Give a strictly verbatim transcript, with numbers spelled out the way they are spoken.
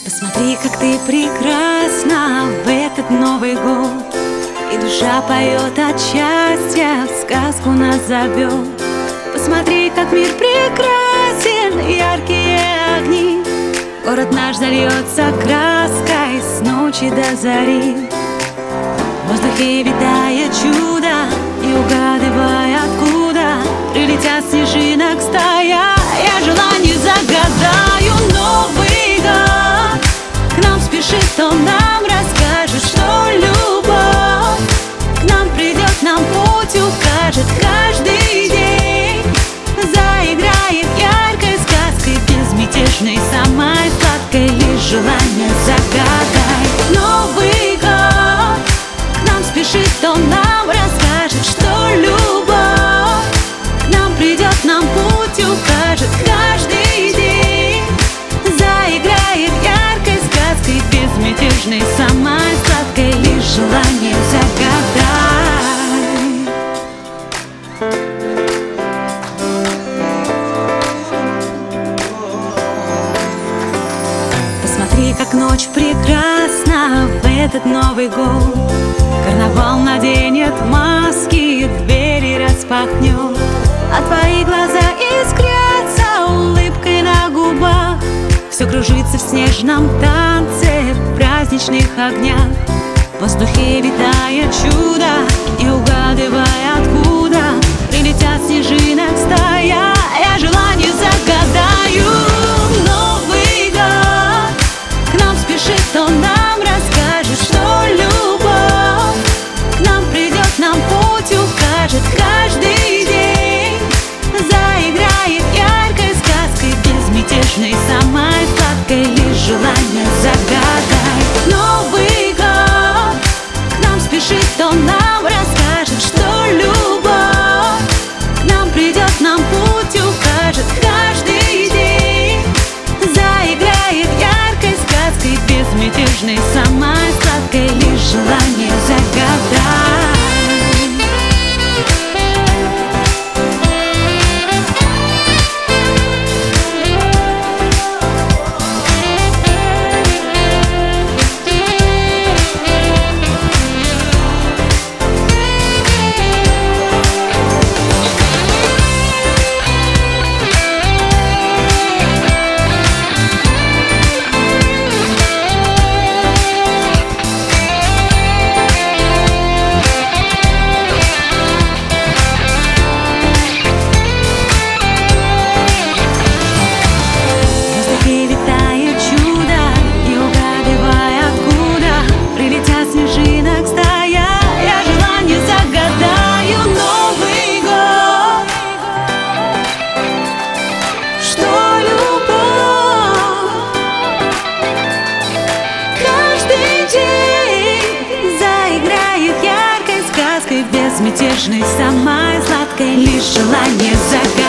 Посмотри, как ты прекрасна в этот Новый год, и душа поет от счастья, в сказку нас зовет. Посмотри, как мир прекрасен, яркие огни, город наш зальется краской с ночи до зари. В воздухе витает чудо, и угадывая откуда прилетят снежинок стая. Я желание загадаю Новый год, к нам спешит, он нам расскажет, что любовь к нам придет, нам путь укажет. Каждый день заиграет яркой сказкой, безмятежной, самой сладкой. Лишь желание загадай. Новый год к нам спешит, он нам расскажет, что любовь к нам придет, нам путь укажет. Каждый день заиграет яркой сказкой, безмятежной, самой сладкой. Лишь желание загадай. Посмотри, как ночь прекрасна в этот Новый год. Карнавал наденет маски, двери распахнет, а твои глаза искрятся улыбкой на губах. Все кружится в снежном танце, в праздничных огнях. В воздухе витает чудо, и угадывая откуда прилетят снежинок стая. Я желание загадаю. Новый год к нам спешит, он нам расскажет, что любовь к нам придет, нам путь укажет. Каждый день заиграет яркой сказкой, безмятежной, самой сладкой. Лишь желание загадай. Новый год к нам спешит, он нам расскажет, что любовь к нам придет, нам путь укажет. Каждый день заиграет яркой сказкой, безмятежной, самой сладкой. Лишь желание загадай. Безмятежной, самой сладкой. Лишь желание загадать.